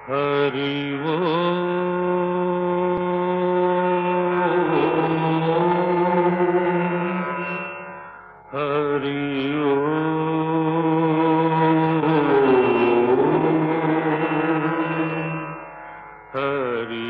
హరి ఓ హరి ఓ హరి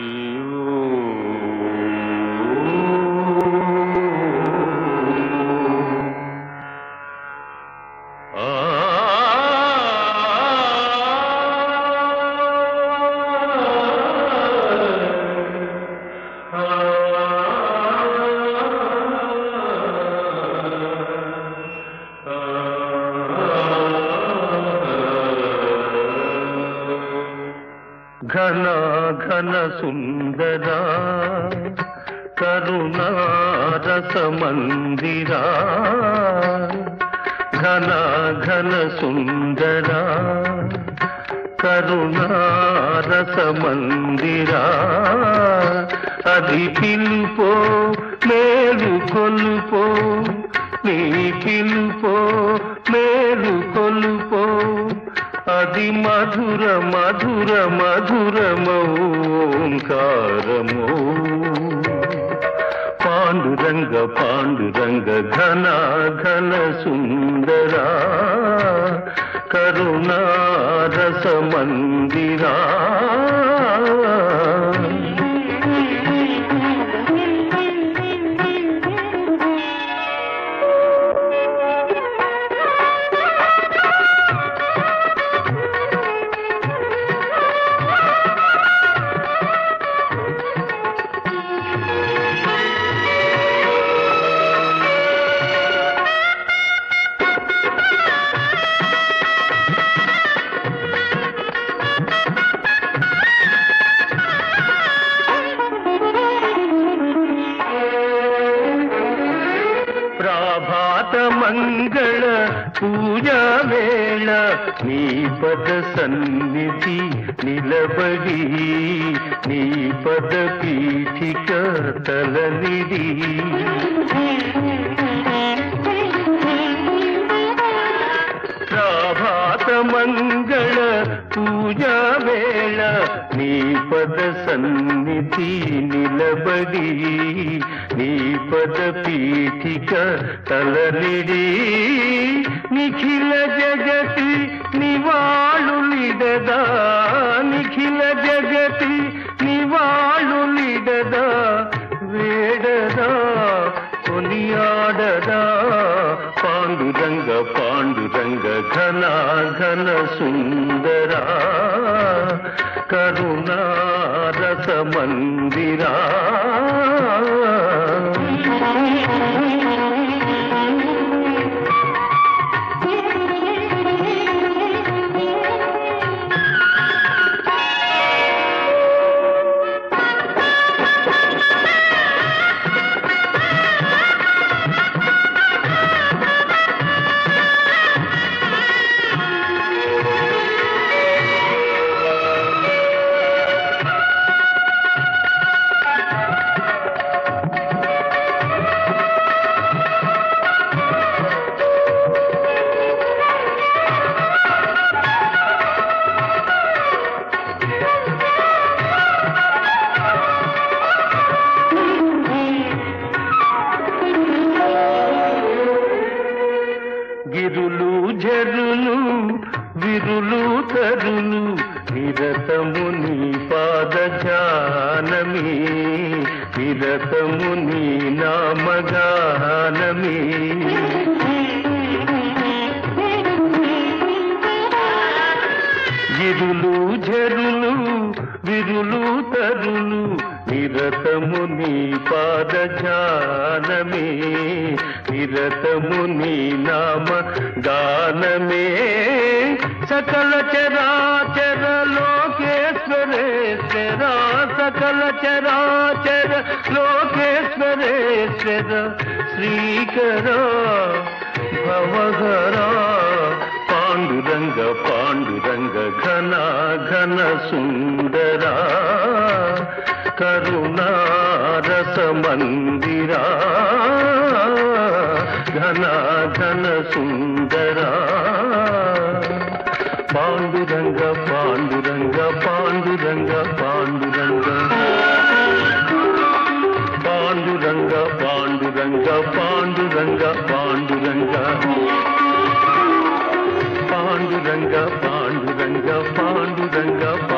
ఘన ఘన సుందరా కరుణారస మందిరా ఘన ఘన సుందరా కరుణారస మందిరా అది పిలుపో మేలు కొలుపో నీ పిలుపో మేలు కొలుపో అది మధుర మధుర మధురమోంకారమో పాండురంగ పాండురంగ ఘన ఘన సుందరా కరుణారస మందిరా ప్రభాత మంగళ పూజా వేళ నీ పద సన్నిధి నిలబడి నీ పద పీఠిక తలనిది ప్రభాత మంగళ పూజా వేళ నీ పద సన్నిధి నిలబడి నీ పద పీఠిక తలనిడి నిఖిల జగతి నివాళులిడదా నిఖిల జగతి నివాళులిడదా వేడదా కొనియాడదా పాండురంగ పాండురంగ ఘన ఘన సుందరా కరుణారస మందిరా గిరులు జరులు విరులు తరులు నిరతము నీ పాద జానమి నిరతము నీ నామగానమి గిరులు జరులు విరులు తరులు నిరతము నీ పాద జానమే నిరతము నీ నామ గానమే సకల చరాచర లోకేశ్వరేశ్వర సకల చరాచర లోకేశ్వరేశ్వర శ్రీకర భవహరా పాండురంగ పాండురంగ ఘన ఘన సుందరా కరుణారస మందిరా ఘన ఘన సుందరా పాండురంగ పాండురంగ పాండు పాండురంగ పాండురంగ పాండురంగ పాండురంగ పాండురంగ